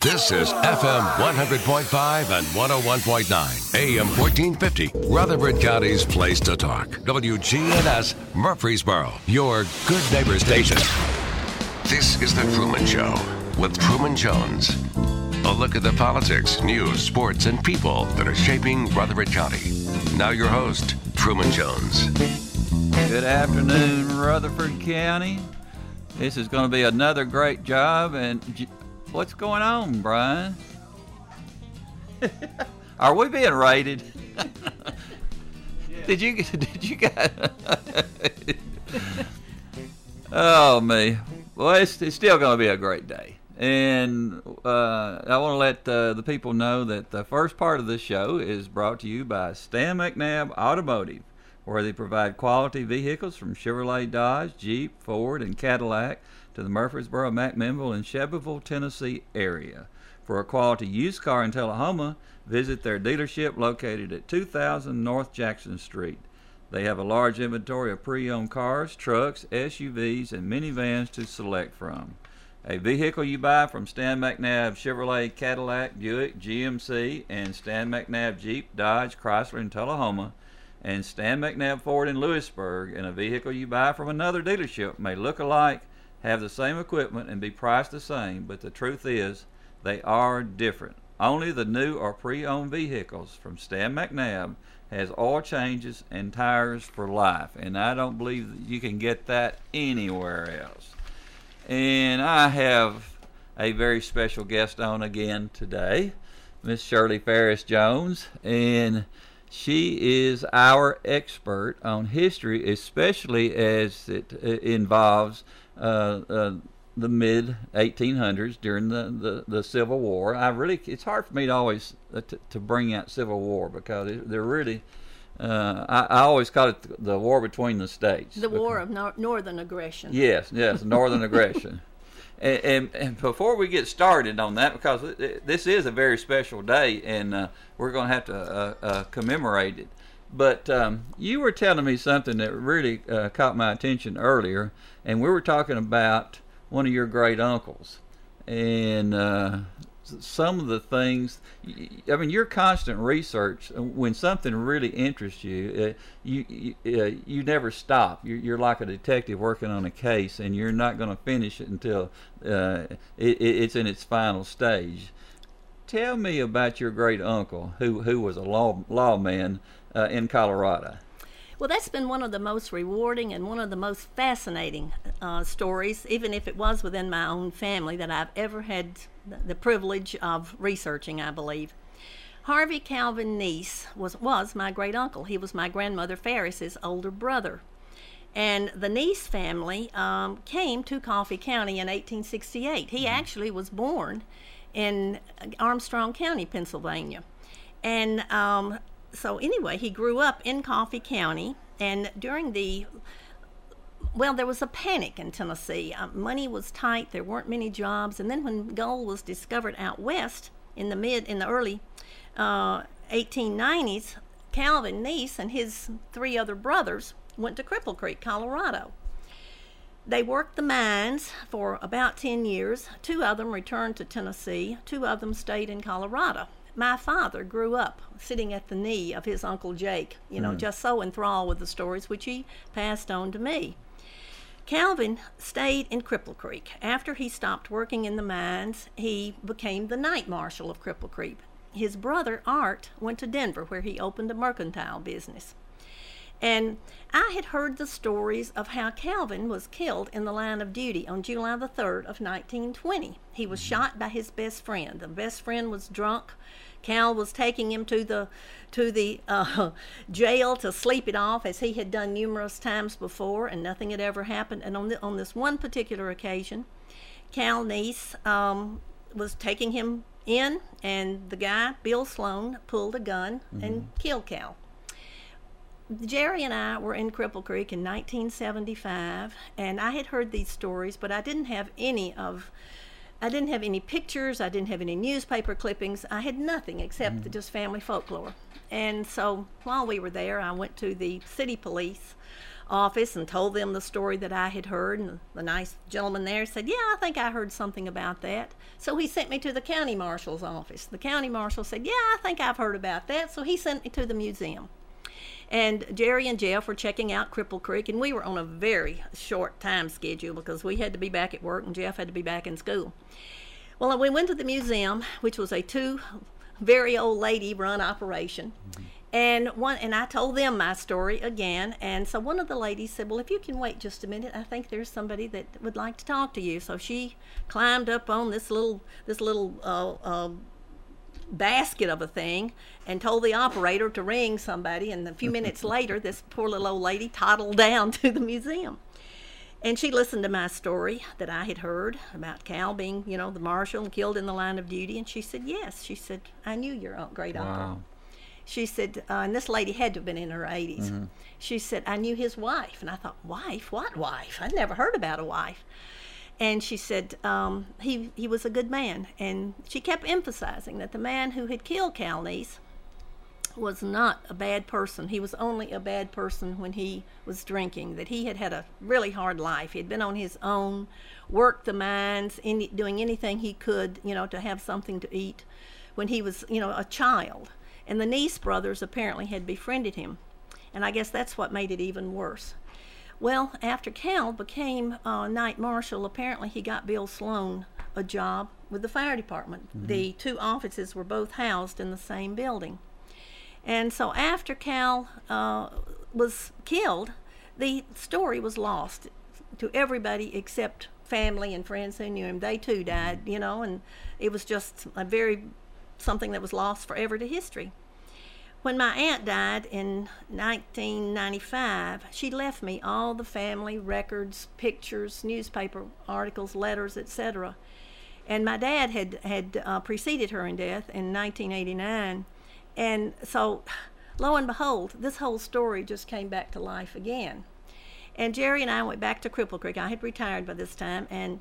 This is FM 100.5 and 101.9, AM 1450, Rutherford County's place to talk. WGNS Murfreesboro, your good neighbor station. This is The Truman Show with Truman Jones. A look at the politics, news, sports, and people that are shaping Rutherford County. Now your host, Truman Jones. Good afternoon, Rutherford County. This is going to be another great job. And what's going on, Brian? Are we being rated? Did you guys? Oh, me. Well, it's still going to be a great day. And I want to let the people know that the first part of this show is brought to you by Stan McNabb Automotive, where they provide quality vehicles from Chevrolet, Dodge, Jeep, Ford, and Cadillac to the Murfreesboro, McMinnville, and Shelbyville, Tennessee area. For a quality used car in Tullahoma, visit their dealership located at 2000 North Jackson Street. They have a large inventory of pre-owned cars, trucks, SUVs, and minivans to select from. A vehicle you buy from Stan McNabb Chevrolet, Cadillac, Buick, GMC, and Stan McNabb Jeep, Dodge, Chrysler in Tullahoma, and Stan McNabb Ford in Lewisburg, and a vehicle you buy from another dealership may look alike, have the same equipment, and be priced the same, but the truth is they are different. Only the new or pre-owned vehicles from Stan McNabb has oil changes and tires for life, and I don't believe that you can get that anywhere else. And I have a very special guest on again today, Miss Shirley Ferris Jones, and she is our expert on history, especially as it involves the mid 1800s during the Civil War. It's hard for me to always to bring out Civil War because they're really. I always call it the war between the states. The war of northern aggression. Yes, northern aggression. And before we get started on that, because this is a very special day, and we're going to have to commemorate it. But you were telling me something that really caught my attention earlier, and we were talking about one of your great uncles, and some of the things. I mean, your constant research. When something really interests you, you never stop. You're like a detective working on a case, and you're not going to finish it until it's in its final stage. Tell me about your great uncle, who was a lawman in Colorado. Well, that's been one of the most rewarding and one of the most fascinating stories, even if it was within my own family, that I've ever had the privilege of researching, I believe. Harvey Calvin Neese was my great uncle. He was my grandmother Ferris's older brother. And the Neese family came to Coffee County in 1868. He actually was born in Armstrong County, Pennsylvania. And so anyway, he grew up in Coffee County, and during there was a panic in Tennessee. Money was tight, there weren't many jobs, and then when gold was discovered out west in the early 1890s, Calvin Neese and his three other brothers went to Cripple Creek, Colorado. They worked the mines for about 10 years. 2 of them returned to Tennessee. 2 of them stayed in Colorado. My father grew up sitting at the knee of his Uncle Jake, just so enthralled with the stories which he passed on to me. Calvin stayed in Cripple Creek. After he stopped working in the mines, he became the night marshal of Cripple Creek. His brother, Art, went to Denver, where he opened a mercantile business. And I had heard the stories of how Calvin was killed in the line of duty on July the 3rd of 1920. He was shot by his best friend. The best friend was drunk. Cal was taking him to the jail to sleep it off, as he had done numerous times before, and nothing had ever happened. And on this one particular occasion, Cal Neese was taking him in, and the guy, Bill Sloan, pulled a gun and killed Cal. Jerry and I were in Cripple Creek in 1975, and I had heard these stories, but I didn't have any pictures, I didn't have any newspaper clippings, I had nothing except just family folklore. And so while we were there, I went to the city police office and told them the story that I had heard, and the nice gentleman there said, yeah, I think I heard something about that. So he sent me to the county marshal's office. The county marshal said, yeah, I think I've heard about that. So he sent me to the museum. And Jerry and Jeff were checking out Cripple Creek, and we were on a very short time schedule because we had to be back at work and Jeff had to be back in school. Well, we went to the museum, which was a two very old lady run operation. And I told them my story again. And so one of the ladies said, well, if you can wait just a minute, I think there's somebody that would like to talk to you. So she climbed up on this little basket of a thing and told the operator to ring somebody. And a few minutes later, this poor little old lady toddled down to the museum. And she listened to my story that I had heard about Cal being, the marshal and killed in the line of duty. And she said, yes. She said, I knew your great uncle. Wow. She said, and this lady had to have been in her 80s. Mm-hmm. She said, I knew his wife. And I thought, wife? What wife? I'd never heard about a wife. And she said, he was a good man. And she kept emphasizing that the man who had killed Cal Neese was not a bad person. He was only a bad person when he was drinking, that he had had a really hard life. He had been on his own, worked the mines, doing anything he could, to have something to eat when he was, a child. And the Neese brothers apparently had befriended him. And I guess that's what made it even worse. Well, after Cal became night marshal, apparently he got Bill Sloan a job with the fire department. Mm-hmm. The two offices were both housed in the same building. And so after Cal was killed, the story was lost to everybody except family and friends who knew him. They too died, and it was just something that was lost forever to history. When my aunt died in 1995, she left me all the family records, pictures, newspaper articles, letters, etc. And my dad had preceded her in death in 1989. And so, lo and behold, this whole story just came back to life again. And Jerry and I went back to Cripple Creek. I had retired by this time, and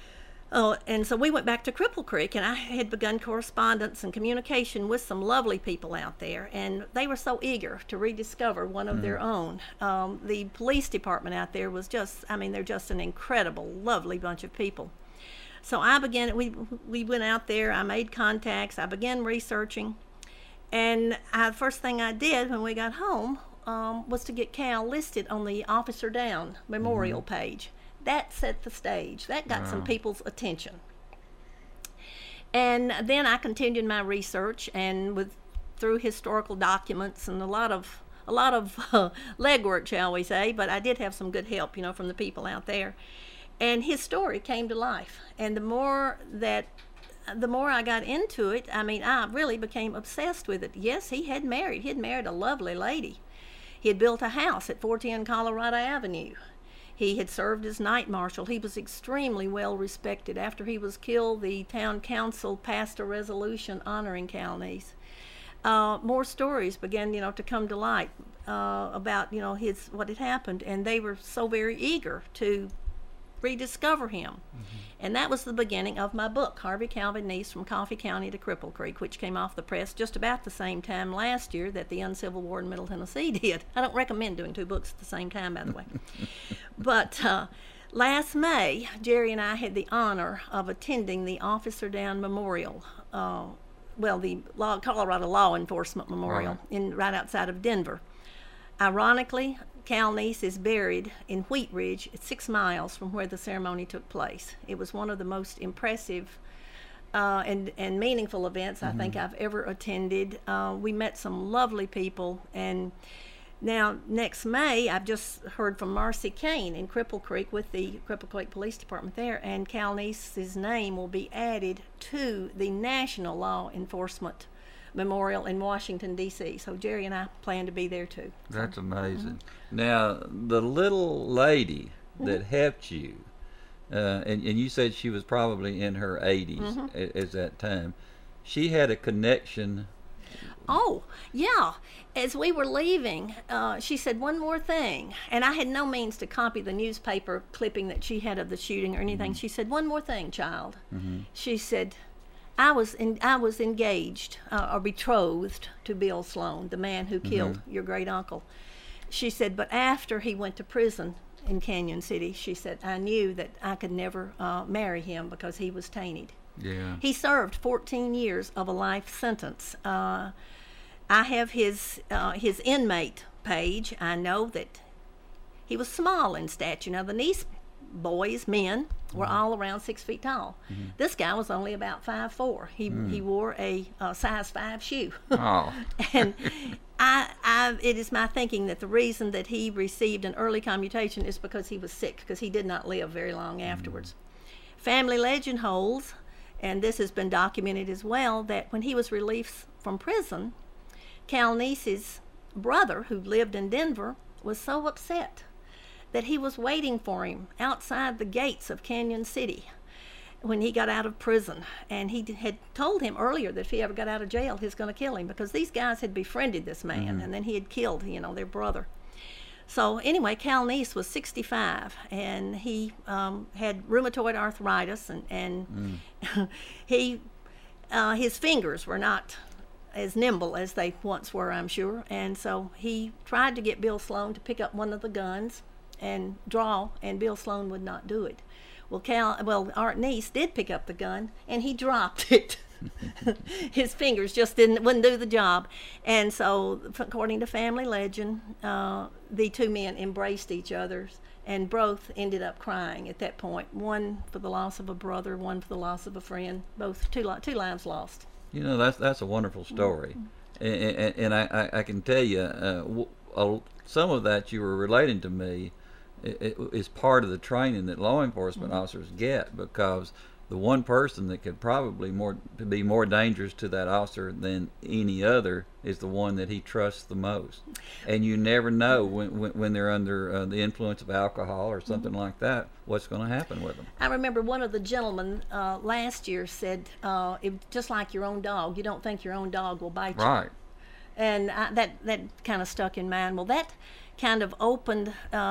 so we went back to Cripple Creek, and I had begun correspondence and communication with some lovely people out there, and they were so eager to rediscover one of their own. The police department out there was they're just an incredible, lovely bunch of people. So we went out there, I made contacts, I began researching, and the first thing I did when we got home was to get Cal listed on the Officer Down memorial page. That set the stage. That got some people's attention. And then I continued my research and through historical documents and a lot of legwork, shall we say, but I did have some good help, from the people out there. And his story came to life. And the more I got into it, I really became obsessed with it. Yes, he had married. He had married a lovely lady. He had built a house at 410 Colorado Avenue. He had served as night marshal. He was extremely well respected. After he was killed, the town council passed a resolution honoring Cal Neese. More stories began, to come to light about, what had happened, and they were so very eager to rediscover him. Mm-hmm. And that was the beginning of my book, Harvey Calvin Neese from Coffee County to Cripple Creek, which came off the press just about the same time last year that the Uncivil War in Middle Tennessee did. I don't recommend doing two books at the same time, by the way. But last May, Jerry and I had the honor of attending the Officer Down Memorial, the Colorado Law Enforcement Memorial right outside of Denver. Ironically, Cal Neese is buried in Wheat Ridge, 6 miles from where the ceremony took place. It was one of the most impressive and meaningful events I think I've ever attended. We met some lovely people, and now next May, I've just heard from Marcy Kane in Cripple Creek with the Cripple Creek Police Department there, and Cal Neese's name will be added to the National Law Enforcement Memorial in Washington, D.C. So Jerry and I plan to be there too. That's amazing. Now, the little lady that helped you, and you said she was probably in her 80s at that time, she had a connection. Oh, yeah. As we were leaving, she said one more thing, and I had no means to copy the newspaper clipping that she had of the shooting or anything. She said, one more thing, child. She said, I was engaged or betrothed to Bill Sloan, the man who killed your great uncle. she said, but after he went to prison in Canyon City, she said, I knew that I could never marry him because he was tainted. Yeah. He served 14 years of a life sentence. I have his inmate page. I know that he was small in stature. Now, the Nease boys, men, were all around 6 feet tall. This guy was only about 5'4". He wore a size 5 shoe. Oh. And it is my thinking that the reason that he received an early commutation is because he was sick, because he did not live very long afterwards. Family legend holds, and this has been documented as well, that when he was released from prison, Cal Nease's brother, who lived in Denver, was so upset that he was waiting for him outside the gates of Canyon City when he got out of prison. And he had told him earlier that if he ever got out of jail, he was going to kill him, because these guys had befriended this man, and then he had killed, their brother. So anyway, Cal Nease was 65, and he had rheumatoid arthritis, and his fingers were not as nimble as they once were, I'm sure. And so he tried to get Bill Sloan to pick up one of the guns and draw, and Bill Sloan would not do it. Well, Art Nease did pick up the gun, and he dropped it. His fingers just wouldn't do the job. And so, according to family legend, the two men embraced each other, and both ended up crying at that point. One for the loss of a brother, one for the loss of a friend. Both two lives lost. That's a wonderful story, and I can tell you some of that you were relating to me is part of the training that law enforcement officers get, because the one person that could probably be more dangerous to that officer than any other is the one that he trusts the most. And you never know when they're under the influence of alcohol or something like that, what's going to happen with them. I remember one of the gentlemen last year said, just like your own dog, you don't think your own dog will bite you. Right. And that kind of stuck in mind. Well, that kind of opened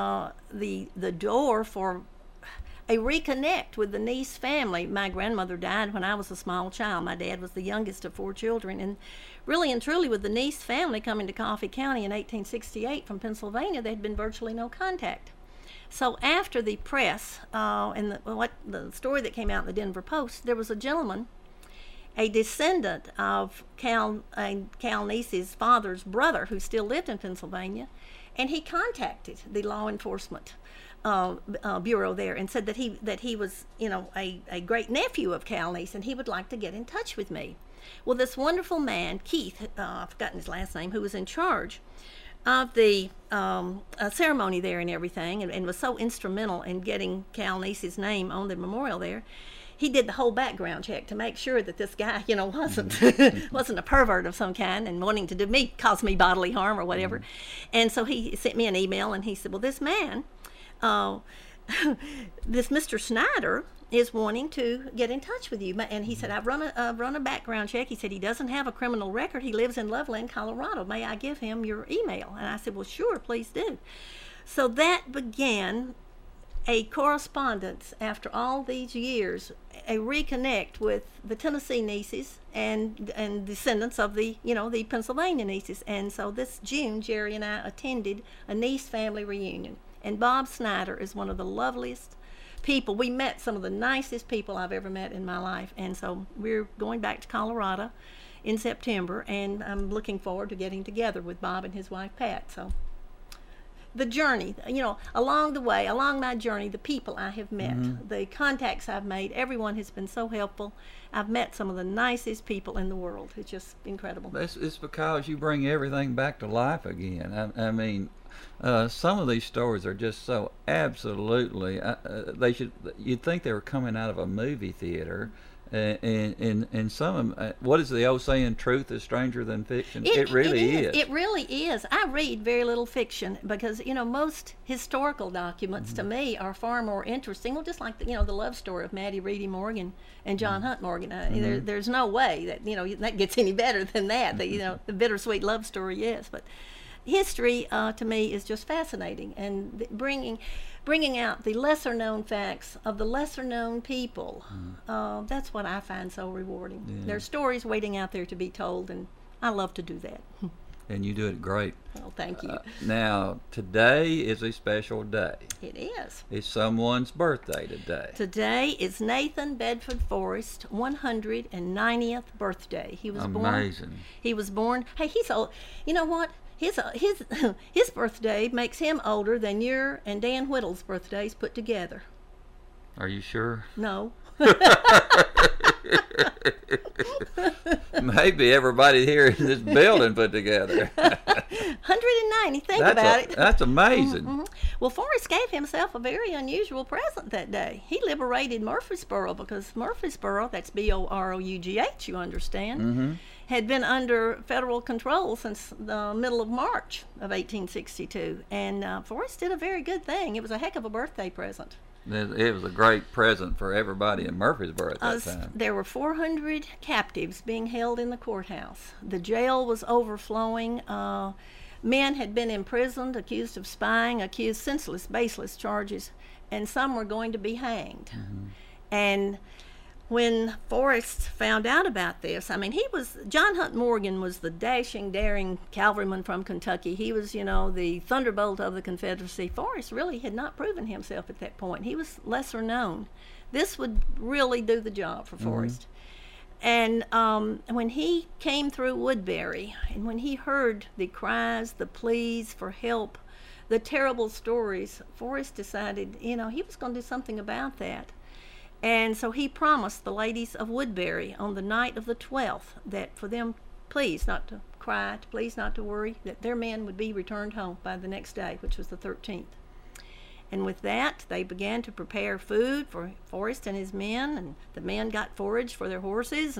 the door for a reconnect with the Nease family. My grandmother died when I was a small child. My dad was the youngest of 4 children. And really and truly, with the Nease family coming to Coffee County in 1868 from Pennsylvania, there had been virtually no contact. So after the press and the story that came out in the Denver Post, there was a gentleman, a descendant of Cal Nease's father's brother, who still lived in Pennsylvania, and he contacted the law enforcement bureau there and said that he was, a great nephew of Cal Nease, and he would like to get in touch with me. Well, this wonderful man, Keith, I've forgotten his last name, who was in charge of the ceremony there and everything, and was so instrumental in getting Cal Nease's name on the memorial there. He did the whole background check to make sure that this guy, wasn't a pervert of some kind and wanting to cause me bodily harm or whatever. And so he sent me an email, and he said, well, this man, this Mr. Snyder, is wanting to get in touch with you. And he said, I've run a background check. He said he doesn't have a criminal record. He lives in Loveland, Colorado. May I give him your email? And I said, well, sure, please do. So that began a correspondence after all these years, a reconnect with the Tennessee Neases and descendants of the Pennsylvania Neases. And so this June, Jerry and I attended a Nease family reunion. And Bob Snyder is one of the loveliest people. We met some of the nicest people I've ever met in my life. And so we're going back to Colorado in September, and I'm looking forward to getting together with Bob and his wife, Pat. So the journey, along my journey, the people I have met, the contacts I've made, everyone has been so helpful. I've met some of the nicest people in the world. It's just incredible. It's because you bring everything back to life again. I mean, some of these stories are just so absolutely, you'd think they were coming out of a movie theater. And some, what is the old saying, truth is stranger than fiction? It really is. It really is. I read very little fiction because, most historical documents to me are far more interesting. Well, just like, the love story of Maddie Reedy Morgan and John Hunt Morgan. There's no way that, that gets any better than that. The bittersweet love story, yes. But history, to me, is just fascinating. And bringing out the lesser-known facts of the lesser-known people, that's what I find so rewarding. Yeah. There's stories waiting out there to be told, and I love to do that. And you do it great. Well, thank you. Now, today is a special day. It is. It's someone's birthday today. Today is Nathan Bedford Forrest 190th birthday. He was Amazing. born. He was born. Hey, he's old. You know what? His birthday makes him older than your and Dan Whittle's birthdays put together. Are you sure? No. Maybe everybody here in this building put together. 190. Think about it. That's amazing. Mm-hmm. Well, Forrest gave himself a very unusual present that day. He liberated Murfreesboro because Murfreesboro, that's Borough, you understand, had been under federal control since the middle of March of 1862. And Forrest did a very good thing. It was a heck of a birthday present. It was a great present for everybody in Murfreesboro at that time. There were 400 captives being held in the courthouse. The jail was overflowing. Men had been imprisoned, accused of spying, accused senseless, baseless charges, and some were going to be hanged. And when Forrest found out about this, I mean, John Hunt Morgan was the dashing, daring cavalryman from Kentucky. He was, the thunderbolt of the Confederacy. Forrest really had not proven himself at that point. He was lesser known. This would really do the job for Forrest. And when he came through Woodbury, and when he heard the cries, the pleas for help, the terrible stories, Forrest decided, he was going to do something about that. And so he promised the ladies of Woodbury on the night of the 12th that for them, please not to cry, please not to worry, that their men would be returned home by the next day, which was the 13th. And with that, they began to prepare food for Forrest and his men, and the men got forage for their horses,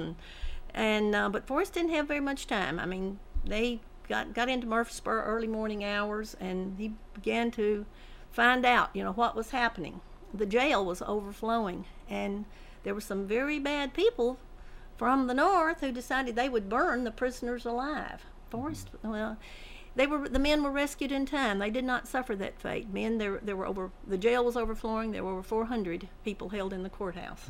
but Forrest didn't have very much time. I mean, they got into Murfreesboro early morning hours, and he began to find out, what was happening. The jail was overflowing, and there were some very bad people from the north who decided they would burn the prisoners alive. Forrest, the men were rescued in time. They did not suffer that fate. The jail was overflowing. There were over 400 people held in the courthouse.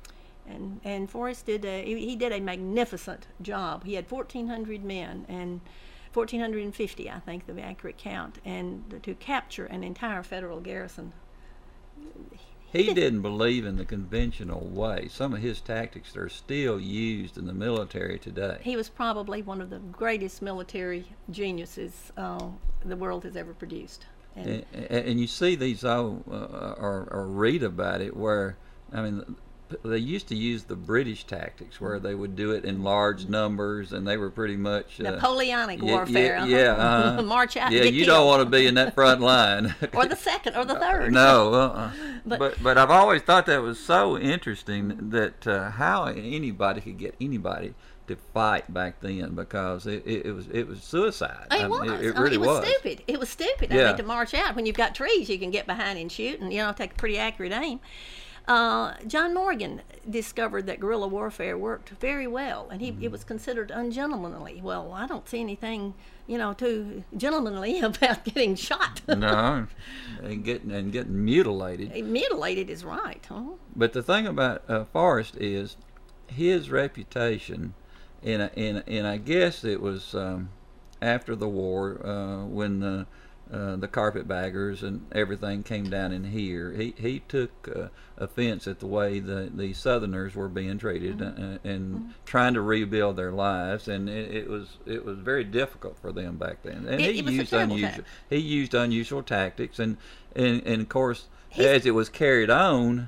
And Forrest did a magnificent job. He had 1,400 men, and 1,450, I think, the accurate count, and to capture an entire federal garrison. He didn't believe in the conventional way. Some of his tactics are still used in the military today. He was probably one of the greatest military geniuses the world has ever produced. And you see these or read about it where, I mean, they used to use the British tactics where they would do it in large numbers, and they were pretty much Napoleonic warfare. March out. Yeah, you don't want to be in that front line. Or the second, or the third. No, but I've always thought that was so interesting that how anybody could get anybody to fight back then, because it was suicide. It really was. Stupid. It was stupid. Yeah. I mean, to march out when you've got trees you can get behind and shoot, and take a pretty accurate aim. John Morgan discovered that guerrilla warfare worked very well, and it was considered ungentlemanly. Well, I don't see anything, too gentlemanly about getting shot. No, and getting mutilated. Mutilated is right. Huh? But the thing about Forrest is his reputation, and I guess it was after the war when the carpetbaggers and everything came down in here. He took offense at the way the Southerners were being treated and trying to rebuild their lives, and it was very difficult for them back then. And he used unusual tactics, and of course, as it was carried on,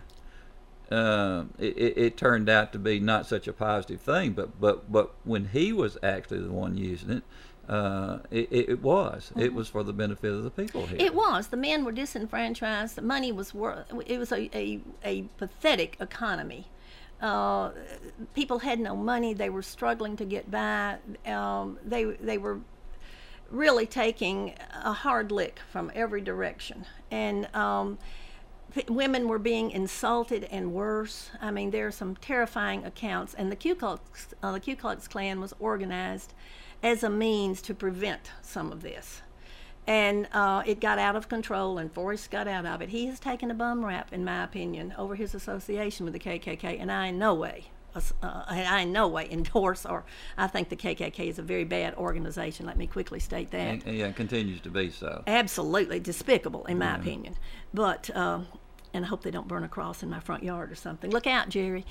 it turned out to be not such a positive thing. But when he was actually the one using it, it was for the benefit of the people here. It was. The men were disenfranchised. The money was it was a pathetic economy. People had no money. They were struggling to get by. They were really taking a hard lick from every direction, and women were being insulted and worse. I mean, there are some terrifying accounts, and the Ku Klux Klan was organized as a means to prevent some of this. And it got out of control, and Forrest got out of it. He has taken a bum rap, in my opinion, over his association with the KKK, and I in no way I in no way endorse, or I think the KKK is a very bad organization. Let me quickly state that. And it continues to be so. Absolutely despicable, in my opinion. But and I hope they don't burn a cross in my front yard or something. Look out, Jerry.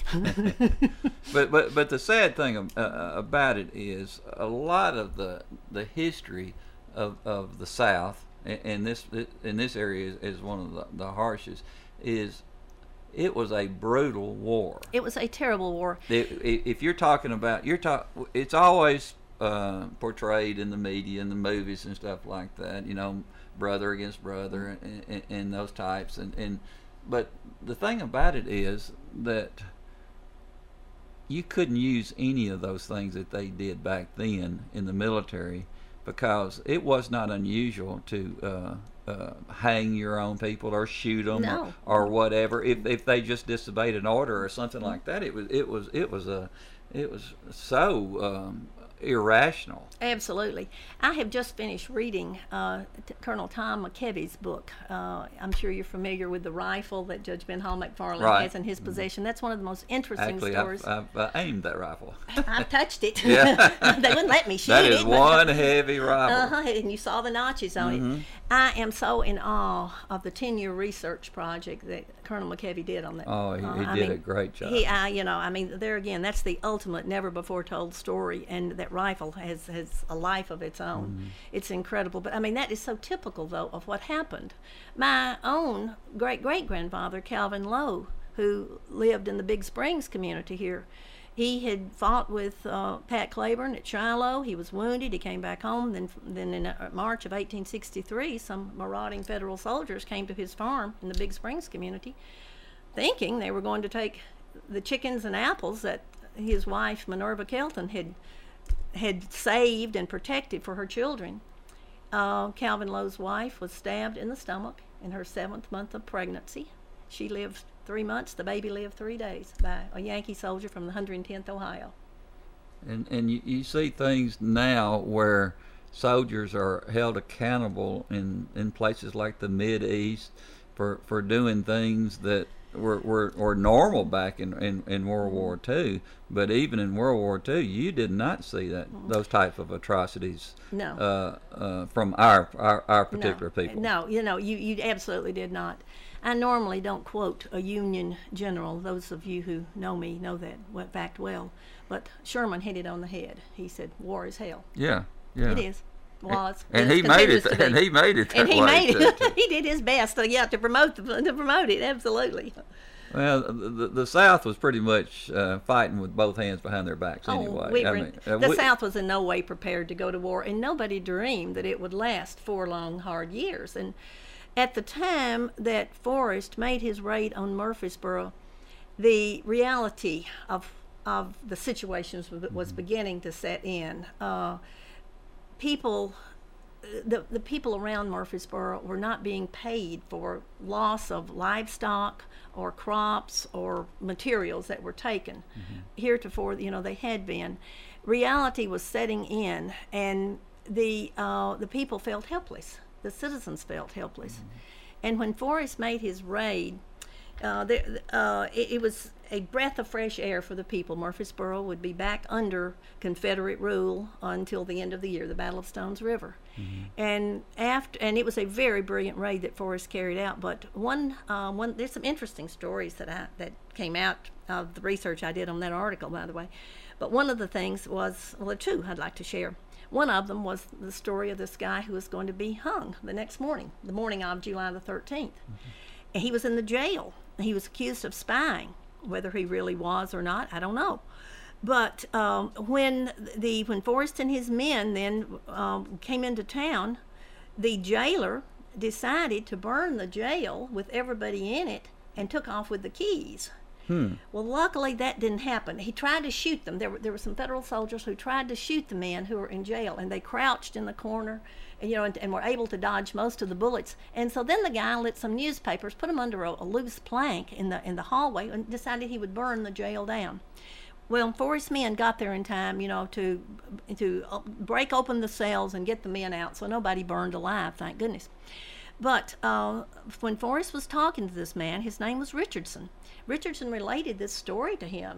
But the sad thing about it is a lot of the history of the South, and this in this area is one of the harshest, is it was a brutal war. It was a terrible war. If you're talking about it's always portrayed in the media and the movies and stuff like that. You know, brother against brother and those types but the thing about it is that you couldn't use any of those things that they did back then in the military, because it was not unusual to hang your own people or shoot them or whatever if they just disobeyed an order or something like that. It was so irrational. Absolutely. I have just finished reading Colonel Tom McKevy's book. I'm sure you're familiar with the rifle that Judge Ben Hall McFarland has in his possession. That's one of the most interesting stories. I've aimed that rifle. I've touched it. They wouldn't let me shoot it. That is one heavy rifle. And you saw the notches on it. I am so in awe of the 10-year research project that Colonel McKevy did on that. Oh, he did a great job. There again, that's the ultimate never-before-told story, and that rifle has a life of its own. It's incredible. But, that is so typical, though, of what happened. My own great-great-grandfather, Calvin Lowe, who lived in the Big Springs community here, he had fought with Pat Claiborne at Shiloh. He was wounded. He came back home. Then in March of 1863, some marauding Federal soldiers came to his farm in the Big Springs community, thinking they were going to take the chickens and apples that his wife, Minerva Kelton, had saved and protected for her children. Calvin Lowe's wife was stabbed in the stomach in her 7th month of pregnancy. She lived 3 months. The baby lived 3 days by a Yankee soldier from the 110th Ohio. And you see things now where soldiers are held accountable in places like the Mideast for doing things that were normal back in World War II. But even in World War II, you did not see those type of atrocities from our particular people. No, you absolutely did not. I normally don't quote a Union general. Those of you who know me know that fact well. But Sherman hit it on the head. He said, "War is hell." Yeah. It is. Was. And he made it. And he made it. And he made it. He did his best. To promote it. Absolutely. Well, the South was pretty much fighting with both hands behind their backs anyway. The South was in no way prepared to go to war, and nobody dreamed that it would last 4 long, hard years. And at the time that Forrest made his raid on Murfreesboro, the reality of the situations was beginning to set in. The people around Murfreesboro were not being paid for loss of livestock or crops or materials that were taken. Heretofore, they had been. Reality was setting in, and the people felt helpless. The citizens felt helpless. And when Forrest made his raid, it was a breath of fresh air for the people. Murfreesboro would be back under Confederate rule until the end of the year, the Battle of Stones River. And it was a very brilliant raid that Forrest carried out. But there's some interesting stories that came out of the research I did on that article, by the way. But one of the things was, there are two I'd like to share. One of them was the story of this guy who was going to be hung the next morning, the morning of July the 13th. And he was in the jail. He was accused of spying. Whether he really was or not, I don't know. But when Forrest and his men then came into town, the jailer decided to burn the jail with everybody in it and took off with the keys. Well, luckily that didn't happen. He tried to shoot them. There were some Federal soldiers who tried to shoot the men who were in jail, and they crouched in the corner, and were able to dodge most of the bullets. And so then the guy lit some newspapers, put them under a loose plank in the hallway, and decided he would burn the jail down. Well, Forrest's men got there in time, to break open the cells and get the men out, so nobody burned alive, thank goodness. But when Forrest was talking to this man, his name was Richardson. Richardson related this story to him,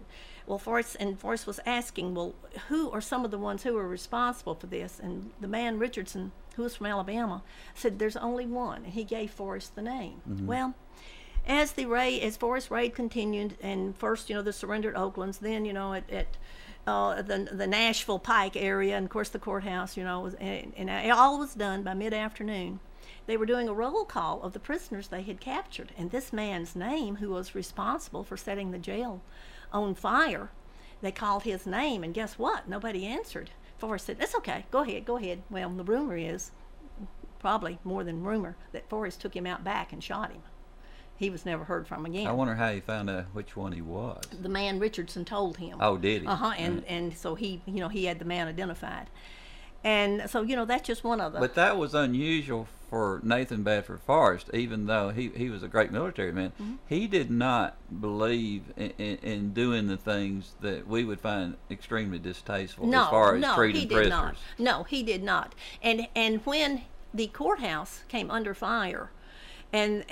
Forrest was asking, well, who are some of the ones who are responsible for this? And the man, Richardson, who was from Alabama, said there's only one, and he gave Forrest the name. Mm-hmm. Well, as Forrest's raid continued, and first, the surrendered Oaklands, then, at the Nashville Pike area, and of course the courthouse, and all was done by mid-afternoon. They were doing a roll call of the prisoners they had captured, and this man's name, who was responsible for setting the jail on fire, they called his name, and guess what? Nobody answered. Forrest said, "That's okay, go ahead." Well, the rumor is, probably more than rumor, that Forrest took him out back and shot him. He was never heard from again. I wonder how he found out which one he was. The man Richardson told him. Oh, did he? And so he had the man identified. And so, that's just one of the... But that was unusual for Nathan Bedford Forrest, even though he was a great military man. Mm-hmm. He did not believe in doing the things that we would find extremely distasteful as far as treating prisoners. No, he did not. And when the courthouse came under fire, and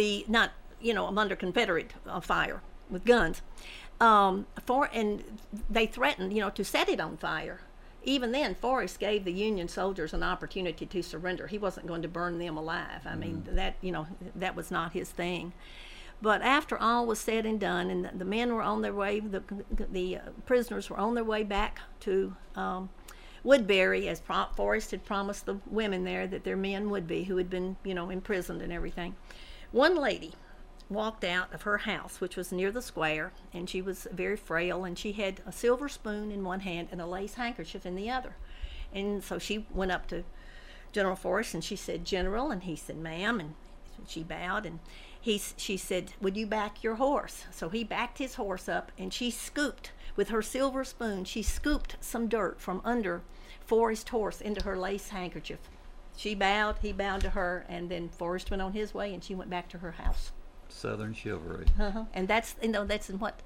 under Confederate fire with guns, and they threatened, to set it on fire. Even then, Forrest gave the Union soldiers an opportunity to surrender. He wasn't going to burn them alive. I mean, that was not his thing. But after all was said and done, and the men were on their way, the prisoners were on their way back to Woodbury, as Forrest had promised the women there that their men would be, who had been, imprisoned and everything. One lady walked out of her house, which was near the square, and she was very frail, and she had a silver spoon in one hand and a lace handkerchief in the other. And so she went up to General Forrest, and she said, "General," and he said, "Ma'am," and she bowed, and she said, "Would you back your horse?" So he backed his horse up, and she scooped, with her silver spoon, she scooped some dirt from under Forrest's horse into her lace handkerchief. She bowed, he bowed to her, and then Forrest went on his way, and she went back to her house. Southern chivalry. And that's in what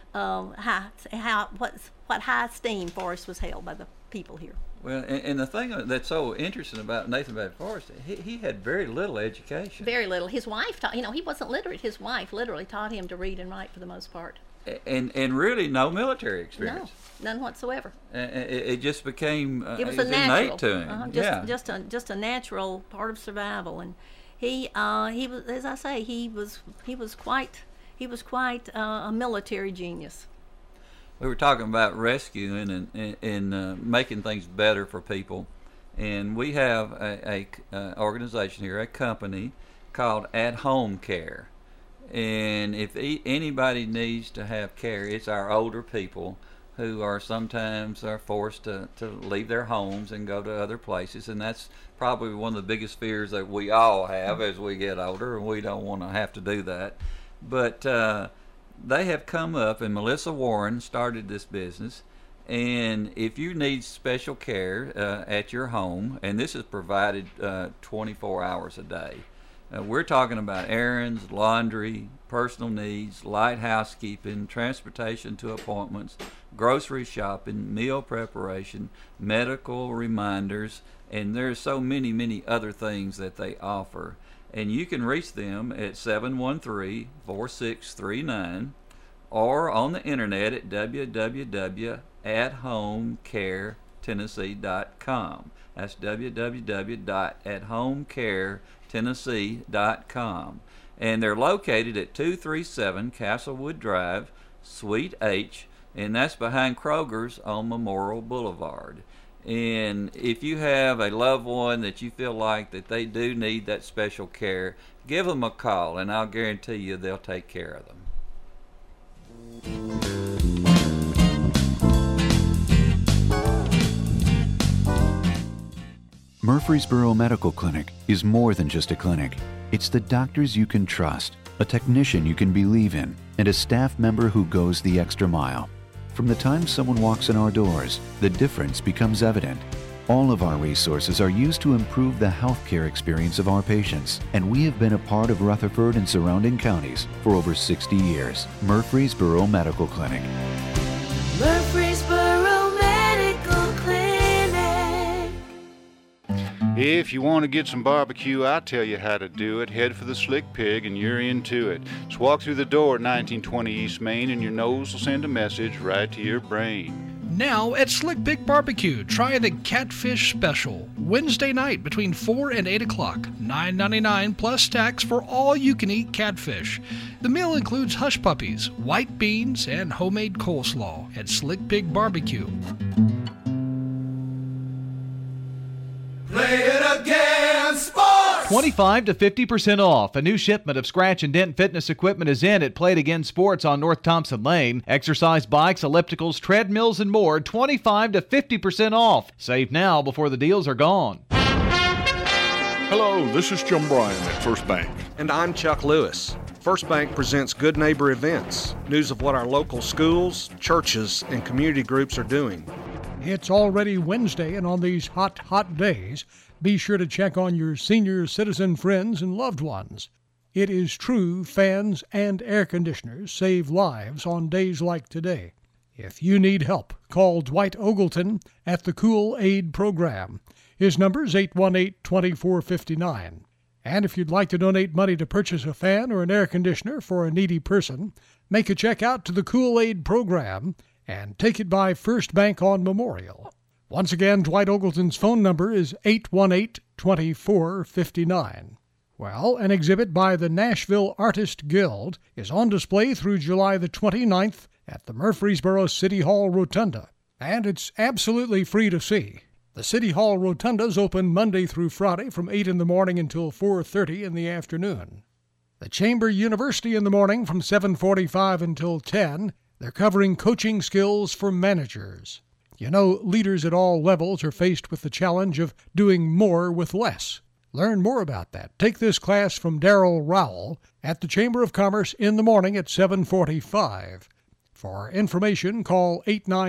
high esteem Forrest was held by the people here. Well, and the thing that's so interesting about Nathan Bedford Forrest, he had very little education. Very little. His wife taught. He wasn't literate. His wife literally taught him to read and write for the most part. And really no military experience. No, none whatsoever. It just became it was innate to him. Just a natural part of survival. And he was, as I say, he was quite a military genius. We were talking about rescuing and making things better for people, and we have a organization here, a company called At Home Care. And if anybody needs to have care, it's our older people who are sometimes forced to leave their homes and go to other places, and that's probably one of the biggest fears that we all have as we get older, and we don't want to have to do that. But they have come up, and Melissa Warren started this business, and if you need special care at your home, and this is provided 24 hours a day, we're talking about errands, laundry, personal needs, light housekeeping, transportation to appointments, grocery shopping, meal preparation, medical reminders, and there's so many, many other things that they offer. And you can reach them at 713-4639 or on the internet at www.athomecaretennessee.com. That's www.athomecaretennessee.com. And they're located at 237 Castlewood Drive, Suite H, and that's behind Kroger's on Memorial Boulevard. And if you have a loved one that you feel like that they do need that special care, give them a call, and I'll guarantee you they'll take care of them. Murfreesboro Medical Clinic is more than just a clinic. It's the doctors you can trust, a technician you can believe in, and a staff member who goes the extra mile. From the time someone walks in our doors, the difference becomes evident. All of our resources are used to improve the healthcare experience of our patients, and we have been a part of Rutherford and surrounding counties for over 60 years. Murfreesboro Medical Clinic. Murfreesboro Medical Clinic. If you want to get some barbecue, I'll tell you how to do it. Head for the Slick Pig and you're into it. Just walk through the door at 1920 East Main and your nose will send a message right to your brain. Now at Slick Pig Barbecue, try the Catfish Special. Wednesday night between 4 and 8 o'clock. $9.99 plus tax for all you can eat catfish. The meal includes hush puppies, white beans, and homemade coleslaw at Slick Pig Barbecue. Play it again, sports! 25 to 50% off. A new shipment of scratch and dent fitness equipment is in at Play It Again Sports on North Thompson Lane. Exercise bikes, ellipticals, treadmills, and more. 25 to 50% off. Save now before the deals are gone. Hello, this is Jim Bryan at First Bank. And I'm Chuck Lewis. First Bank presents Good Neighbor Events, news of what our local schools, churches, and community groups are doing. It's already Wednesday, and on these hot days, be sure to check on your senior citizen friends and loved ones. It is true fans and air conditioners save lives on days like today. If you need help, call Dwight Ogleton at the Cool Aid Program. His number is 818-2459. And if you'd like to donate money to purchase a fan or an air conditioner for a needy person, make a check out to the Cool Aid Program and take it by First Bank on Memorial. Once again, Dwight Ogleton's phone number is 818-2459. Well, an exhibit by the Nashville Artist Guild is on display through July the 29th at the Murfreesboro City Hall Rotunda, and it's absolutely free to see. The City Hall Rotunda's open Monday through Friday from 8 in the morning until 4:30 in the afternoon. The Chamber University in the morning from 7:45 until 10. They're covering coaching skills for managers. You know, leaders at all levels are faced with the challenge of doing more with less. Learn more about that. Take this class from Darrell Rowell at the Chamber of Commerce in the morning at 7:45. For information, call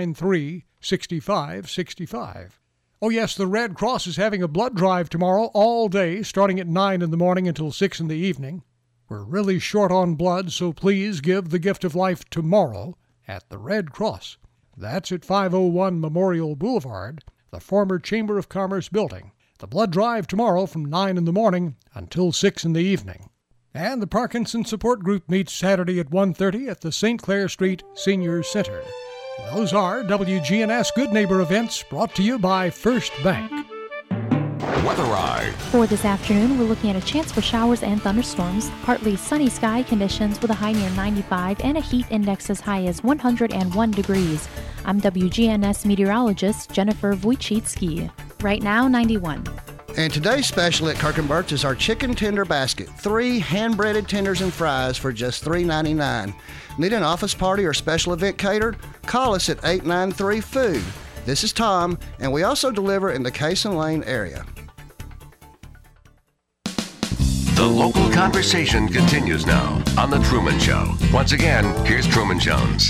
893-6565. Oh yes, the Red Cross is having a blood drive tomorrow all day, starting at 9 in the morning until 6 in the evening. We're really short on blood, so please give the gift of life tomorrow at the Red Cross. That's at 501 Memorial Boulevard, the former Chamber of Commerce building. The blood drive tomorrow from 9 in the morning until 6 in the evening. And the Parkinson Support Group meets Saturday at 1:30 at the St. Clair Street Senior Center. Those are WGNS Good Neighbor events brought to you by First Bank. Weathereye. For this afternoon, we're looking at a chance for showers and thunderstorms. Partly sunny sky conditions with a high near 95 and a heat index as high as 101 degrees. I'm WGNS meteorologist Jennifer Wojcicki. Right now, 91. And today's special at Kirk & Birch is our chicken tender basket. 3 hand-breaded tenders and fries for just $3.99. Need an office party or special event catered? Call us at 893-FOOD. This is Tom, and we also deliver in the Cason Lane area. The local conversation continues now on The Truman Show. Once again, here's Truman Jones.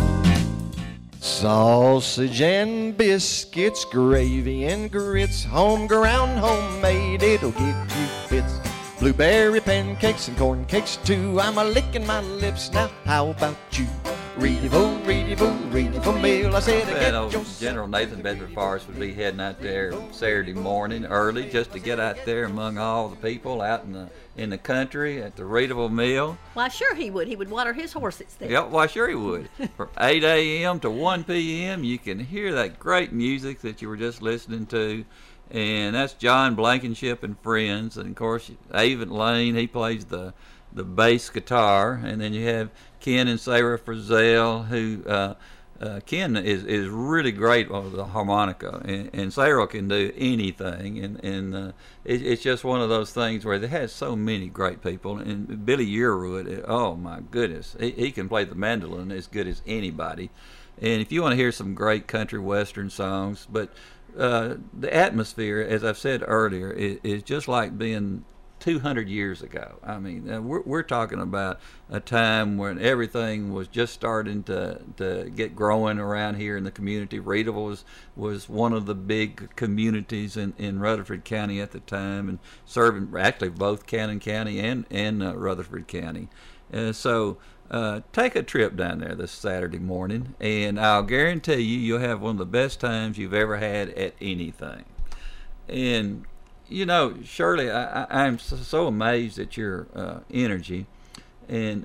Sausage and biscuits, gravy and grits, home-ground, homemade, it'll give you fits. Blueberry pancakes and corn cakes too, I'm a-licking my lips now, how about you? Ready-vo, ready-vo, ready-vo meal, I said That old General Nathan Bedford Forrest would be heading out there Saturday morning early just to get out there among all the people out in the country at the Readable Mill. Why, sure he would. He would water his horses there. Yep, why, sure he would. From 8 a.m. to 1 p.m., you can hear that great music that you were just listening to. And that's John Blankenship and Friends. And, of course, Avon Lane, he plays the bass guitar. And then you have Ken and Sarah Frizzell, who Ken is really great on the harmonica, and Sarah can do anything, and it's just one of those things where they has so many great people. And Billy Yearwood, oh my goodness, he can play the mandolin as good as anybody. And if you want to hear some great country western songs, but the atmosphere, as I've said earlier, is just like being 200 years ago. I mean, we're talking about a time when everything was just starting to get growing around here in the community. Readable was one of the big communities in Rutherford County at the time, and serving actually both Cannon County and Rutherford County. So take a trip down there this Saturday morning, and I'll guarantee you'll have one of the best times you've ever had at anything. And Shirley, I'm so amazed at your energy, and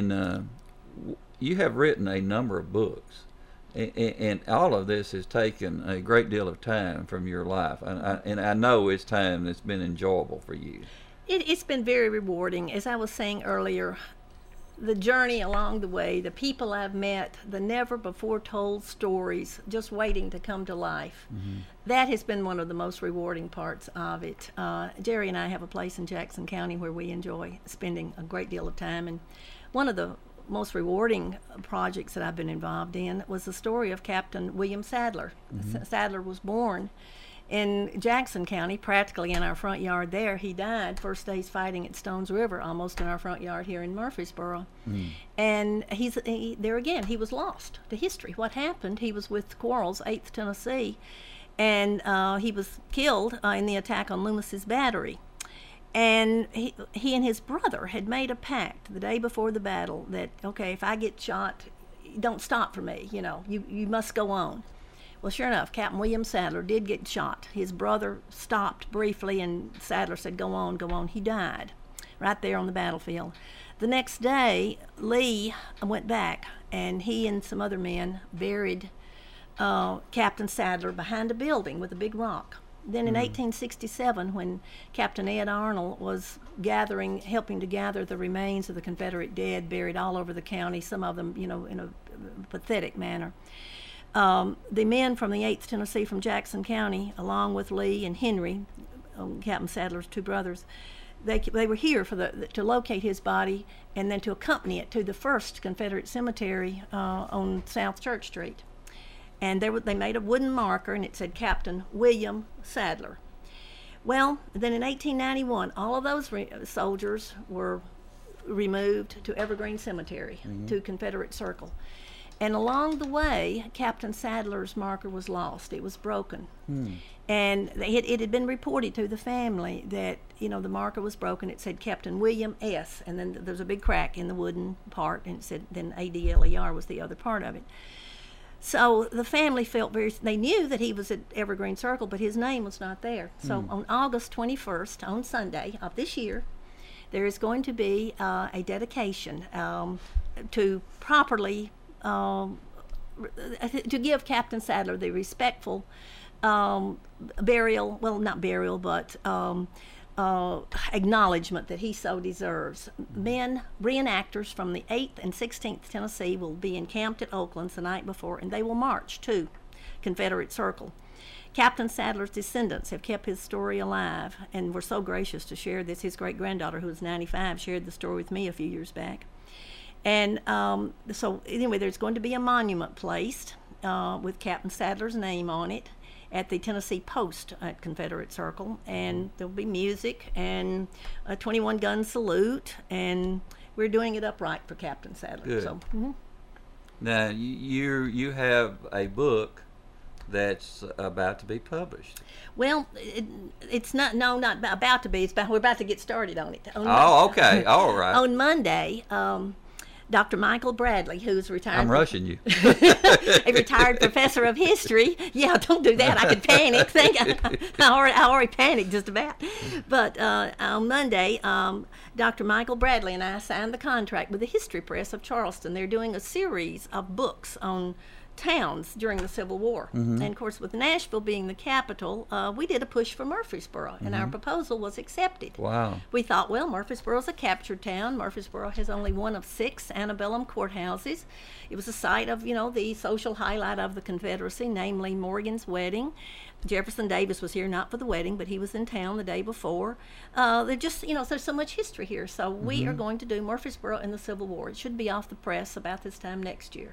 you have written a number of books, and all of this has taken a great deal of time from your life, and I know it's time that's been enjoyable for you. It's been very rewarding. As I was saying earlier, the journey along the way, the people I've met, the never-before-told stories just waiting to come to life, that has been one of the most rewarding parts of it. Jerry and I have a place in Jackson County where we enjoy spending a great deal of time, and one of the most rewarding projects that I've been involved in was the story of Captain William Sadler. Sadler was born in Jackson County, practically in our front yard there. He died first days fighting at Stones River, almost in our front yard here in Murfreesboro. And there again, he was lost to history. What happened? He was with Quarles, 8th Tennessee, and he was killed in the attack on Loomis's Battery. And he and his brother had made a pact the day before the battle that, okay, if I get shot, don't stop for me, you must go on. Well, sure enough, Captain William Sadler did get shot. His brother stopped briefly, and Sadler said, go on, go on. He died right there on the battlefield. The next day, Lee went back, and he and some other men buried Captain Sadler behind a building with a big rock. Then in 1867, when Captain Ed Arnold was helping to gather the remains of the Confederate dead buried all over the county, some of them, in a pathetic manner, the men from the 8th Tennessee from Jackson County, along with Lee and Henry, Captain Sadler's two brothers, they were here to locate his body and then to accompany it to the first Confederate cemetery on South Church Street. And they made a wooden marker, and it said Captain William Sadler. Well, then in 1891, all of those soldiers were removed to Evergreen Cemetery, to Confederate Circle. And along the way, Captain Sadler's marker was lost. It was broken. And it had been reported to the family that, the marker was broken. It said Captain William S., and then there's a big crack in the wooden part, and it said then ADLER was the other part of it. So the family felt they knew that he was at Evergreen Circle, but his name was not there. So on August 21st, on Sunday of this year, there is going to be a dedication to properly to give Captain Sadler the respectful burial, well, not burial, but acknowledgement that he so deserves. Men, reenactors from the 8th and 16th Tennessee will be encamped at Oaklands the night before, and they will march to Confederate Circle. Captain Sadler's descendants have kept his story alive and were so gracious to share this. His great-granddaughter, who was 95, shared the story with me a few years back. And so anyway, there's going to be a monument placed with Captain Sadler's name on it at the Tennessee Post at Confederate Circle, and there'll be music and a 21-gun salute, and we're doing it upright for Captain Sadler. Good. So, Now, you have a book that's about to be published. Well, it's not about to be. We're about to get started on it. Okay. All right. On Monday, Dr. Michael Bradley, who's retired. I'm rushing you. A retired professor of history. Yeah, don't do that. I could panic. I already panicked just about. But on Monday, Dr. Michael Bradley and I signed the contract with the History Press of Charleston. They're doing a series of books on towns during the Civil War. And of course, with Nashville being the capital, we did a push for Murfreesboro, and our proposal was accepted. Wow. We thought, well, Murfreesboro's a captured town. Murfreesboro has only one of 6 antebellum courthouses. It was the site of, the social highlight of the Confederacy, namely Morgan's wedding. Jefferson Davis was here not for the wedding, but he was in town the day before. There's so much history here. So we are going to do Murfreesboro in the Civil War. It should be off the press about this time next year.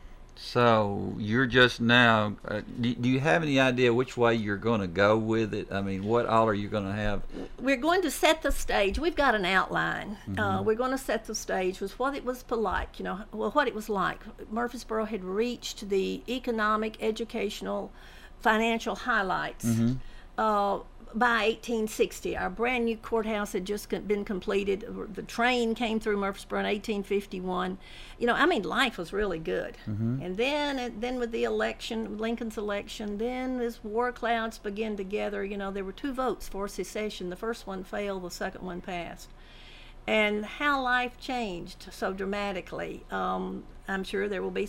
So you're just now, do you have any idea which way you're going to go with it? I mean, what all are you going to have? We're going to set the stage. We've got an outline. We're going to set the stage with what it was like, what it was like. Murfreesboro had reached the economic, educational, financial highlights by 1860, our brand new courthouse had just been completed. The train came through Murfreesboro in 1851. Life was really good. Mm-hmm. And then with the election, Lincoln's election, then as war clouds began to gather, there were 2 votes for secession. The first one failed, the second one passed. And how life changed so dramatically. I'm sure there will be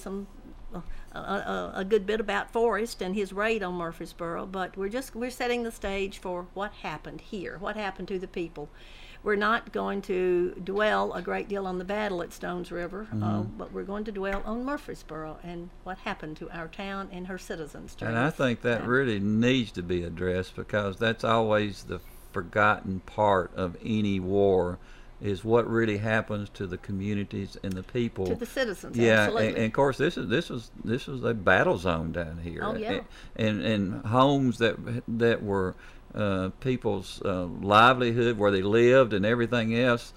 a good bit about Forrest and his raid on Murfreesboro, but we're setting the stage for what happened here, what happened to the people. We're not going to dwell a great deal on the battle at Stones River, but we're going to dwell on Murfreesboro and what happened to our town and her citizens. And I think that really needs to be addressed, because that's always the forgotten part of any war, is what really happens to the communities and the people, to the citizens. Yeah, absolutely. and of course this was a battle zone down here. Oh yeah. And homes that were people's livelihood, where they lived and everything else.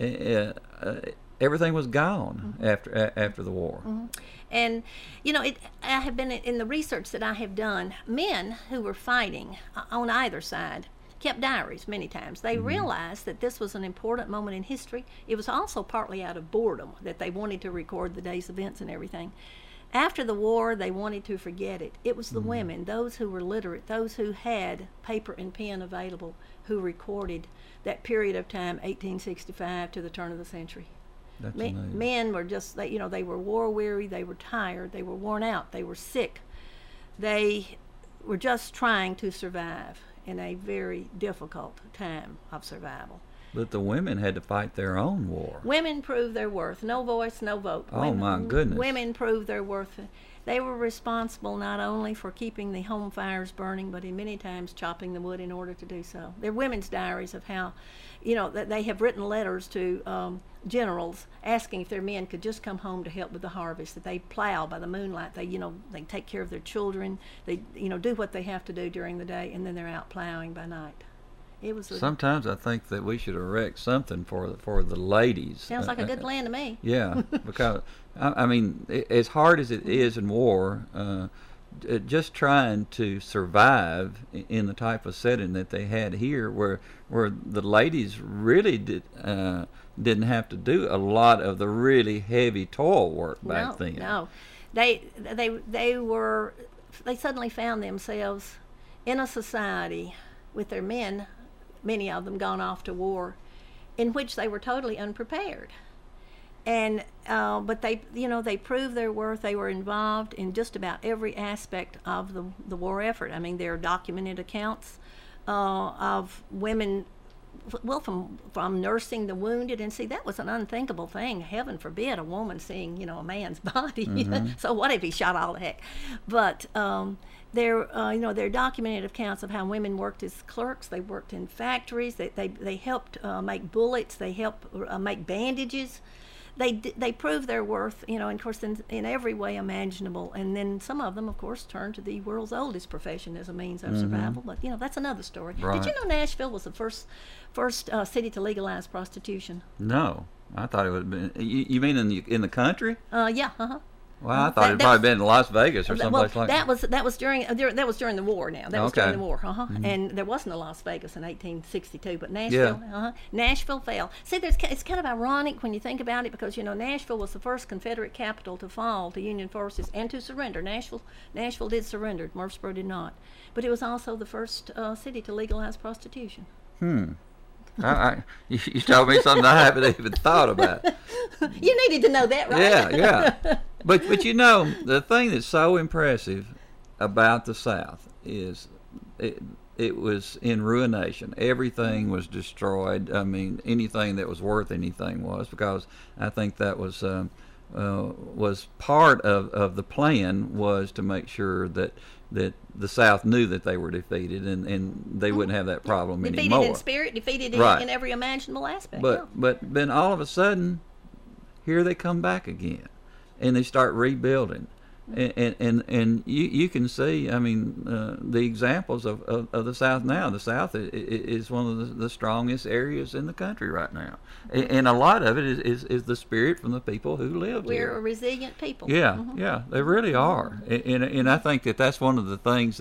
Everything was gone after the war. Mm-hmm. And I have been in the research that I have done. Men who were fighting on either side kept diaries many times. They realized that this was an important moment in history. It was also partly out of boredom that they wanted to record the day's events and everything. After the war, they wanted to forget it. It was the women, those who were literate, those who had paper and pen available, who recorded that period of time, 1865 to the turn of the century. That's amazing. Men were just, they were war weary, they were tired, they were worn out, they were sick. They were just trying to survive in a very difficult time of survival. But the women had to fight their own war. Women proved their worth. No voice, no vote. Oh, my goodness. Women proved their worth. They were responsible not only for keeping the home fires burning, but in many times chopping the wood in order to do so. They're women's diaries of how, that they have written letters to generals asking if their men could just come home to help with the harvest, that they plow by the moonlight. They take care of their children. They, do what they have to do during the day, and then they're out plowing by night. It was sometimes I think that we should erect something for the ladies. Sounds like a good plan to me. Yeah, because as hard as it is in war, just trying to survive in the type of setting that they had here, where the ladies really didn't have to do a lot of the really heavy toil work back then. No, they suddenly found themselves in a society with their men, many of them gone off to war, in which they were totally unprepared. And but they proved their worth. They were involved in just about every aspect of the war effort. There are documented accounts of women, from nursing the wounded, and see, that was an unthinkable thing. Heaven forbid a woman seeing a man's body. So what if he shot all the heck? But there are documented accounts of how women worked as clerks. They worked in factories. They helped make bullets. They helped make bandages. They proved their worth, of course, in every way imaginable. And then some of them, of course, turned to the world's oldest profession as a means of survival. But that's another story. Right. Did you know Nashville was the first city to legalize prostitution? No, I thought it would have been. You mean in the country? Yeah. Well, I thought it'd probably been in Las Vegas or someplace like that. That was during the war. Now that was Okay. during the war, and there wasn't a Las Vegas in 1862, but Nashville, Nashville fell. See, it's kind of ironic when you think about it, because Nashville was the first Confederate capital to fall to Union forces and to surrender. Nashville did surrender. Murfreesboro did not, but it was also the first city to legalize prostitution. You told me something I haven't even thought about. You needed to know that, right? Yeah. But the thing that's so impressive about the South is it was in ruination. Everything was destroyed. Anything that was worth anything was, because I think that was part of the plan, was to make sure that the South knew that they were defeated, and they wouldn't have that problem anymore. Defeated in spirit, defeated in every imaginable aspect. But then all of a sudden, here they come back again, and they start rebuilding. And you can see, the examples of the South now. The South is one of the strongest areas in the country right now, and a lot of it is the spirit from the people who live here. We're a resilient people. Yeah, they really are, and I think that's one of the things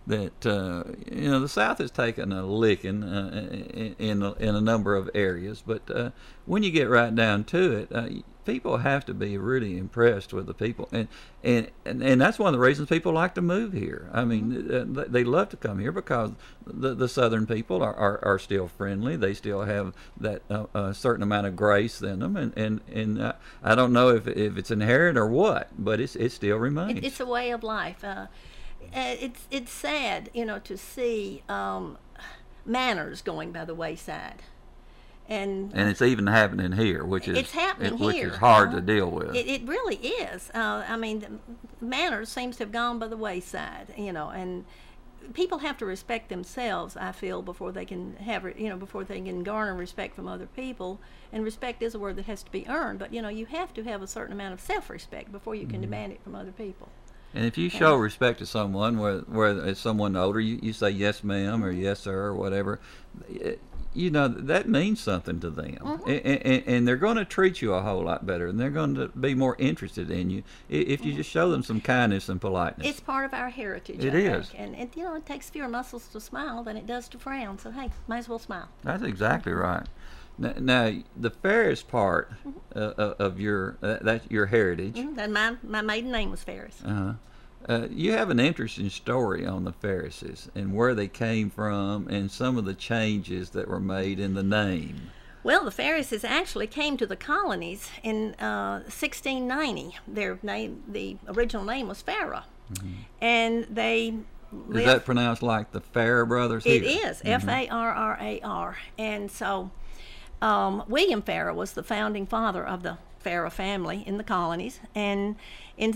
that the South has taken a licking in a number of areas, but when you get right down to it, people have to be really impressed with the people, and that's one of the reasons people like to move here. I mean, they love to come here because the Southern people are still friendly. They still have that certain amount of grace in them, and I don't know if it's inherent or what, but it still remains. It's a way of life. It's sad, to see manners going by the wayside. And it's even happening here, which is here. Hard to deal with. It really is. I mean, manners seems to have gone by the wayside, and people have to respect themselves, I feel, before they can before they can garner respect from other people. And respect is a word that has to be earned, but you have to have a certain amount of self-respect before you can demand it from other people. And if you show respect to someone, where it's someone older, you say yes, ma'am, or yes, sir, or whatever. That means something to them, and they're going to treat you a whole lot better, and they're going to be more interested in you if you just show them some kindness and politeness. It's part of our heritage. It is, and it takes fewer muscles to smile than it does to frown. So hey, might as well smile. That's exactly right. Now the Ferris part of that's your heritage. And my maiden name was Ferris. You have an interesting story on the Ferrises and where they came from and some of the changes that were made in the name. Well, the Ferrises actually came to the colonies in 1690. Their name, the original name was Farrah, and they lived. Is that pronounced like the Farrah brothers? It here? is Farrar, and so William Farrah was the founding father of the Farrah family in the colonies, and in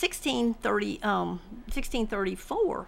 1634,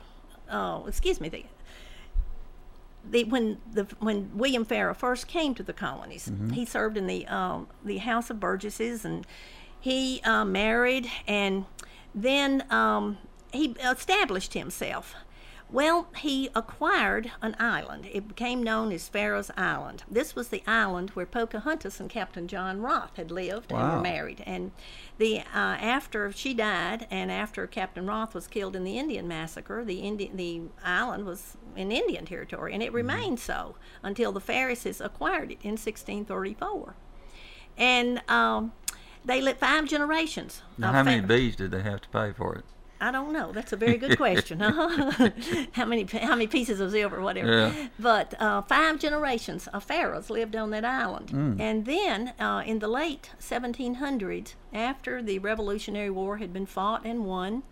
when William Farrah first came to the colonies, he served in the House of Burgesses, and he married, and then he established himself. Well, he acquired an island. It became known as Farrah's Island. This was the island where Pocahontas and Captain John Roth had lived and were married. And after she died, and after Captain Roth was killed in the Indian Massacre, the island was in Indian territory, and it remained so until the Ferrises acquired it in 1634. And they lived 5 generations. Now, how many bees did they have to pay for it? I don't know. That's a very good question. How many pieces of silver, whatever. Yeah. But 5 generations of Farrahs lived on that island. And then in the late 1700s, after the Revolutionary War had been fought and won,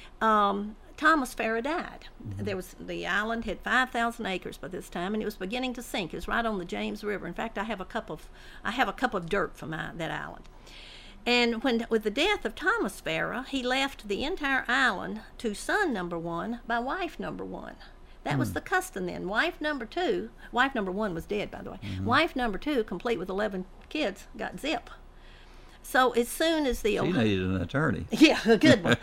Thomas Farrah died. The island had 5,000 acres by this time, and it was beginning to sink. It was right on the James River. In fact, I have a cup of dirt from that island. And with the death of Thomas Farrah, he left the entire island to son number 1 by wife number 1. That was the custom then. Wife number 1 was dead, by the way. Wife number 2, complete with 11 kids, got zip. So as soon as the... She needed an attorney. Yeah, a good one.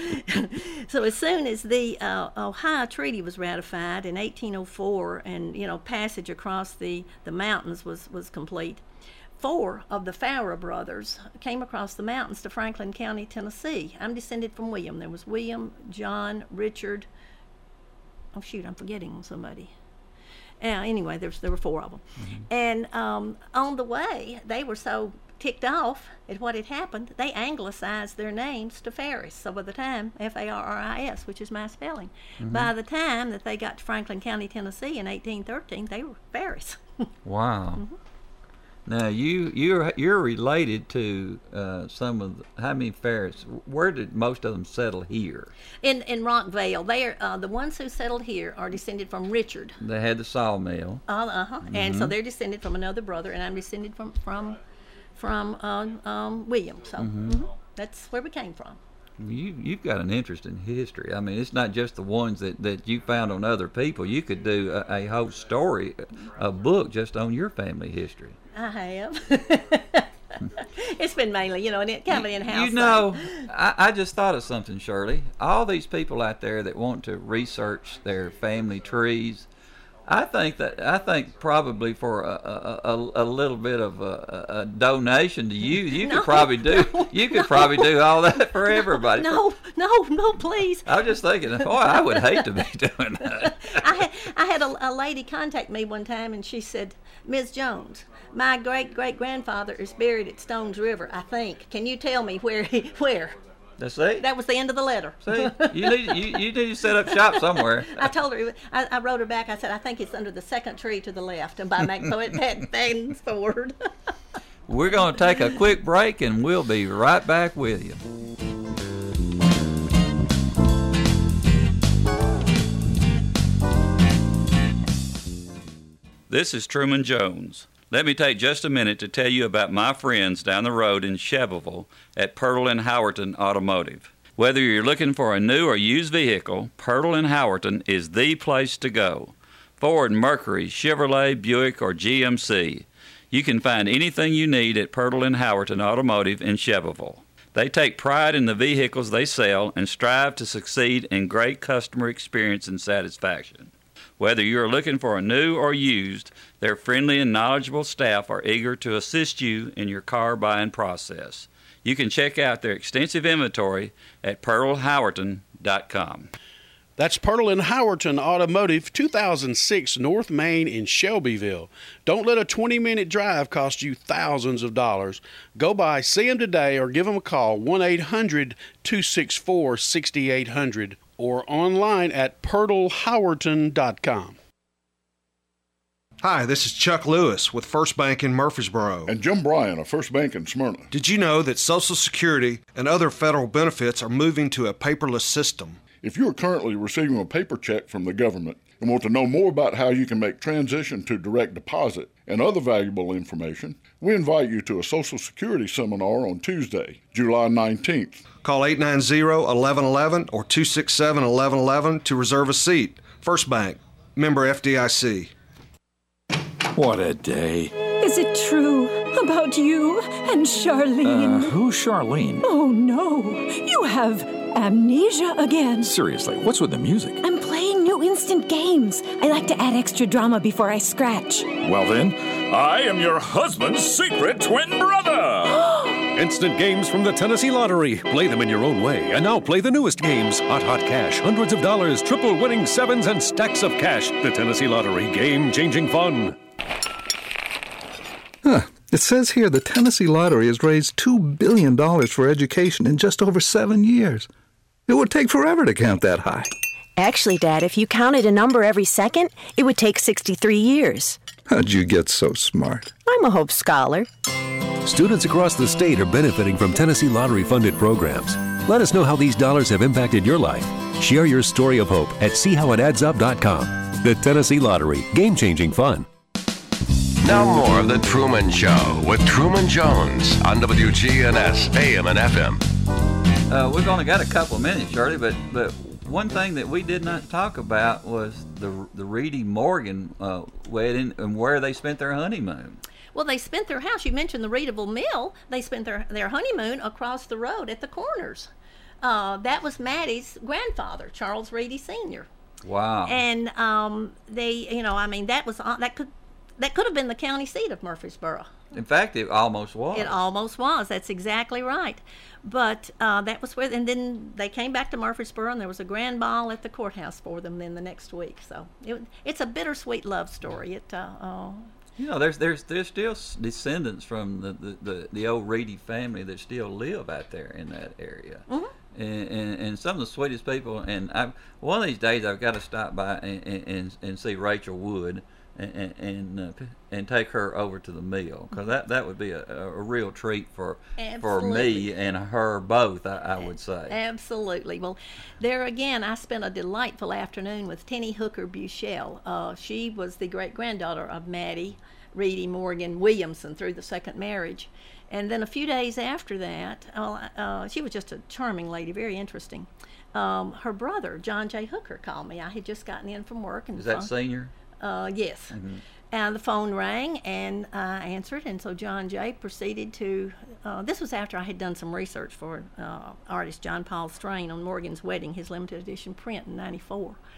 So as soon as the Ohio Treaty was ratified in 1804, and, passage across the mountains was complete, 4 of the Farrah brothers came across the mountains to Franklin County, Tennessee. I'm descended from William. There was William, John, Richard. Oh, shoot, I'm forgetting somebody. Anyway, there were 4 of them. And on the way, they were so ticked off at what had happened, they anglicized their names to Ferris. So by the time, Farris, which is my spelling, by the time that they got to Franklin County, Tennessee in 1813, they were Ferris. Wow. Now you're related to some of how many Ferris? Where did most of them settle here? In Rockvale. They are the ones who settled here are descended from Richard. They had the sawmill. And so they're descended from another brother, and I'm descended from William. So that's where we came from. You've got an interesting history. I mean, it's not just the ones that you found on other people. You could do a whole story, a book just on your family history. I have. It's been mainly, kind of an in-house thing. I just thought of something, Shirley. All these people out there that want to research their family trees, I think probably for a little bit of a donation to you could probably do all that for everybody. No, please. I was just thinking, boy, I would hate to be doing that. I had a lady contact me one time, and she said, Ms. Jones, my great-great-grandfather is buried at Stones River, I think. Can you tell me where? Let's see. That was the end of the letter. See, you need to set up shop somewhere. I told her, I wrote her back, I said, I think it's under the second tree to the left, and by McFadden's Ford. We're going to take a quick break, and we'll be right back with you. This is Truman Jones. Let me take just a minute to tell you about my friends down the road in Shelbyville at Pirtle & Howerton Automotive. Whether you're looking for a new or used vehicle, Pirtle & Howerton is the place to go. Ford, Mercury, Chevrolet, Buick, or GMC. You can find anything you need at Pirtle & Howerton Automotive in Shelbyville. They take pride in the vehicles they sell and strive to succeed in great customer experience and satisfaction. Whether you are looking for a new or used, their friendly and knowledgeable staff are eager to assist you in your car buying process. You can check out their extensive inventory at PirtleHowerton.com. That's Pirtle & Howerton Automotive, 2006 North Main in Shelbyville. Don't let a 20-minute drive cost you thousands of dollars. Go by, see them today, or give them a call, 1-800-264-6800, or online at PirtleHowerton.com. Hi, this is Chuck Lewis with First Bank in Murfreesboro. And Jim Bryan of First Bank in Smyrna. Did you know that Social Security and other federal benefits are moving to a paperless system? If you are currently receiving a paper check from the government and want to know more about how you can make transition to direct deposit and other valuable information, we invite you to a Social Security seminar on Tuesday, July 19th. Call 890-1111 or 267-1111 to reserve a seat. First Bank, member FDIC. What a day. Is it true about you and Charlene? Who's Charlene? Oh, no. You have amnesia again. Seriously, what's with the music? I'm playing new instant games. I like to add extra drama before I scratch. Well then, I am your husband's secret twin brother! Instant games from the Tennessee Lottery. Play them in your own way. And now play the newest games. Hot cash, hundreds of dollars, triple winning sevens, and stacks of cash. The Tennessee Lottery. Game-changing fun. It says here the Tennessee Lottery has raised $2 billion for education in just over 7 years. It would take forever to count that high. Actually, Dad, if you counted a number every second, it would take 63 years. How'd you get so smart? I'm a Hope Scholar. Students across the state are benefiting from Tennessee Lottery-funded programs. Let us know how these dollars have impacted your life. Share your story of hope at seehowitadsup.com. The Tennessee Lottery. Game-changing fun. Now more of The Truman Show with Truman Jones on WGNS AM and FM. We've only got a couple of minutes, Shirley, but one thing that we did not talk about was the Reedy Morgan wedding and where they spent their honeymoon. Well, they spent their house. You mentioned the Reedville Mill. They spent their honeymoon across the road at the Corners. That was Maddie's grandfather, Charles Reedy Sr. Wow. And that could have been the county seat of Murfreesboro. In fact, it almost was. It almost was. That's exactly right. But that was where, and then they came back to Murfreesboro, and there was a grand ball at the courthouse for them then the next week. So it's a bittersweet love story. There's still descendants from the old Reedy family that still live out there in that area. Mm-hmm. And some of the sweetest people. And one of these days I've got to stop by and see Rachel Wood. And take her over to the mill, because that would be a real treat for me and her both, I would say. Absolutely. Well, there again, I spent a delightful afternoon with Tenny Hooker Buchel. She was the great-granddaughter of Maddie Reedy Morgan Williamson through the second marriage. And then a few days after that, she was just a charming lady, very interesting. Her brother, John J. Hooker, called me. I had just gotten in from work. Is that senior? Yes. Mm-hmm. And the phone rang, and I answered, and so John Jay proceeded to, this was after I had done some research for artist John Paul Strain on Morgan's wedding, his limited edition print in '94.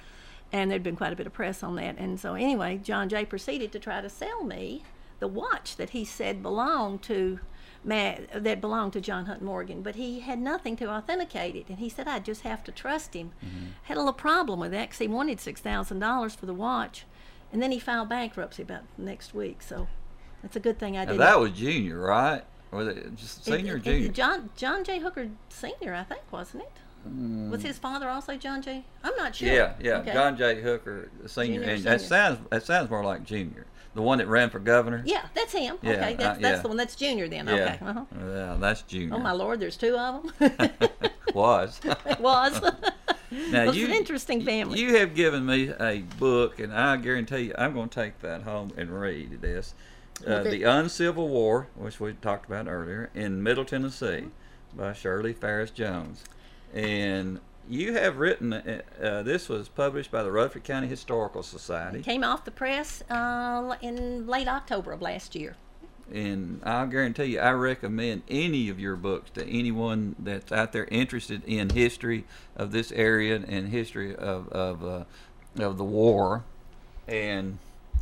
And there'd been quite a bit of press on that. And so anyway, John Jay proceeded to try to sell me the watch that he said belonged to John Hunt Morgan, but he had nothing to authenticate it. And he said I'd just have to trust him. Had a little problem with that because he wanted $6,000 for the watch. And then he filed bankruptcy about next week. So that's a good thing I didn't. Now that was Junior, right? Was it just Senior or Junior? John J. Hooker Sr., I think, wasn't it? Was his father also John J.? I'm not sure. Yeah. Okay. John J. Hooker Sr. And Senior. that sounds more like Junior. The one that ran for governor? Yeah, that's him. Yeah, okay, that's the one. That's Junior then. Yeah. Okay. Yeah, that's Junior. Oh, my Lord, there's two of them? Was. It was. Now, it's an interesting family. You have given me a book, and I guarantee you I'm going to take that home and read this. The Uncivil War, which we talked about earlier, in Middle Tennessee by Shirley Ferris Jones. And you have written, this was published by the Rutherford County Historical Society. It came off the press in late October of last year. And I'll guarantee you, I recommend any of your books to anyone that's out there interested in history of this area and history of the war. And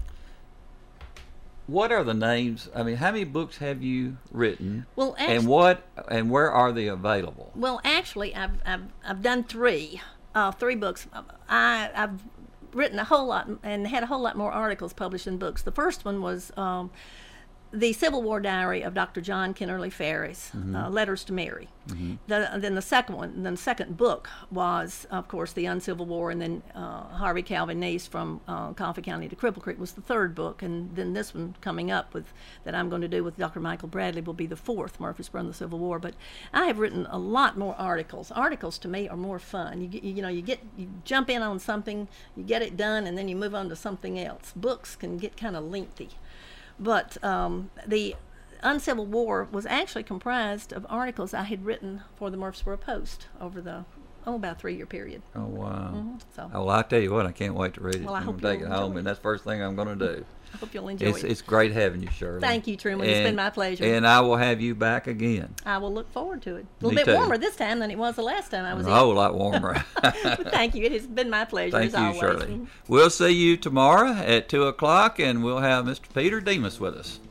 what are the names? I mean, how many books have you written? Well, actually, and where are they available? Well, actually, I've done three books. I've written a whole lot and had a whole lot more articles published in books. The first one was the Civil War Diary of Dr. John Kennerly Ferris, Letters to Mary. Then the second book was, of course, the Uncivil War, and then Harvey Calvin Neese from Coffee County to Cripple Creek was the third book, and then this one coming up that I'm going to do with Dr. Michael Bradley will be the fourth, Murfreesboro and the Civil War. But I have written a lot more articles. Articles to me are more fun. You jump in on something, you get it done, and then you move on to something else. Books can get kind of lengthy. But the Uncivil War was actually comprised of articles I had written for the Murfreesboro Post over about a 3-year period. Oh, wow. So. Well, I tell you what, I can't wait to read it. Well, I hope I'm take you'll it home, enjoy and that's the first thing I'm going to do. I hope you'll enjoy it. It's great having you, Shirley. Thank you, Truman. It's been my pleasure. And I will have you back again. I will look forward to it. A little bit warmer this time than it was the last time I was a whole lot warmer. Thank you. It has been my pleasure, Thank as you, always. Shirley. We'll see you tomorrow at 2 o'clock, and we'll have Mr. Peter Demas with us.